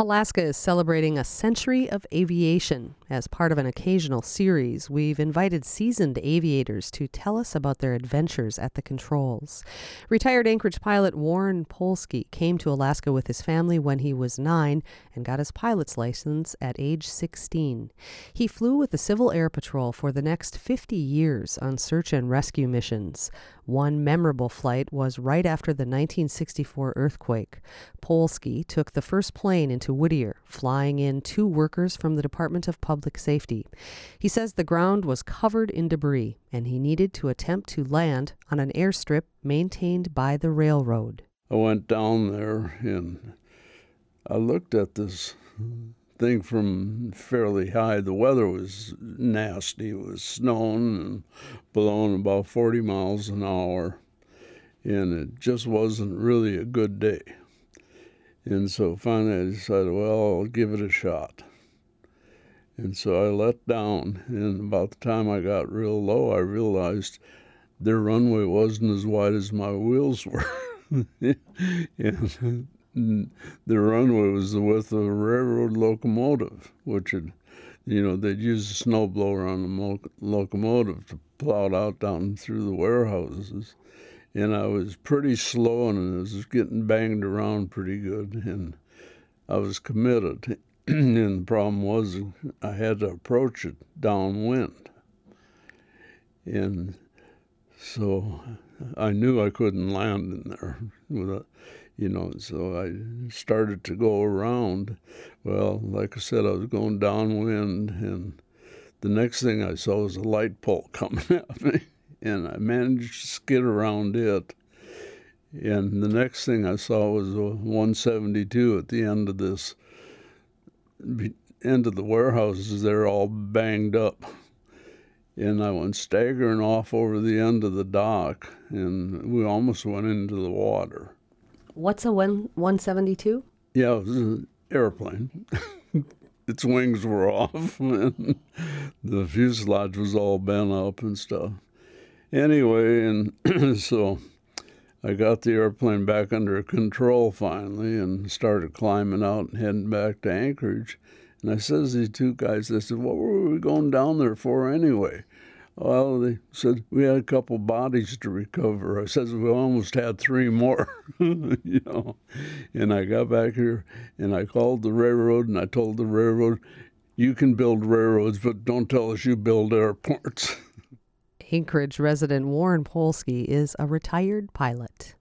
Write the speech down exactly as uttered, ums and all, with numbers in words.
Alaska is celebrating a century of aviation. As part of an occasional series, we've invited seasoned aviators to tell us about their adventures at the controls. Retired Anchorage pilot Warren Polsky came to Alaska with his family when he was nine and got his pilot's license at age sixteen. He flew with the Civil Air Patrol for the next fifty years on search and rescue missions. One memorable flight was right after the nineteen sixty-four earthquake. Polsky took the first plane into Whittier, flying in two workers from the Department of Public Safety. He says the ground was covered in debris, and he needed to attempt to land on an airstrip maintained by the railroad. I went down there, and I looked at this thing from fairly high. The weather was nasty. It was snowing and blowing about forty miles an hour, and it just wasn't really a good day. And so finally I decided, well, I'll give it a shot. And so I let down, and about the time I got real low, I realized their runway wasn't as wide as my wheels were. And the runway was the width of a railroad locomotive, which had, you know, they'd use a snowblower on the mo- locomotive to plow it out down through the warehouses. And I was pretty slow, and I was getting banged around pretty good, and I was committed. And the problem was I had to approach it downwind. And so I knew I couldn't land in there without, you know, so I started to go around. Well, like I said, I was going downwind, and the next thing I saw was a light pole coming at me. And I managed to skid around it. And the next thing I saw was a one seventy-two at the end of this, end of the warehouses. They're all banged up. And I went staggering off over the end of the dock, and we almost went into the water. What's a one seventy-two? Yeah, it was an airplane. Its wings were off, and the fuselage was all bent up and stuff. Anyway, and so I got the airplane back under control finally and started climbing out and heading back to Anchorage. And I says to these two guys, they said, what were we going down there for anyway? Well, they said, we had a couple bodies to recover. I says, we almost had three more, you know. And I got back here, and I called the railroad, and I told the railroad, you can build railroads, but don't tell us you build airports. Anchorage resident Warren Polsky is a retired pilot.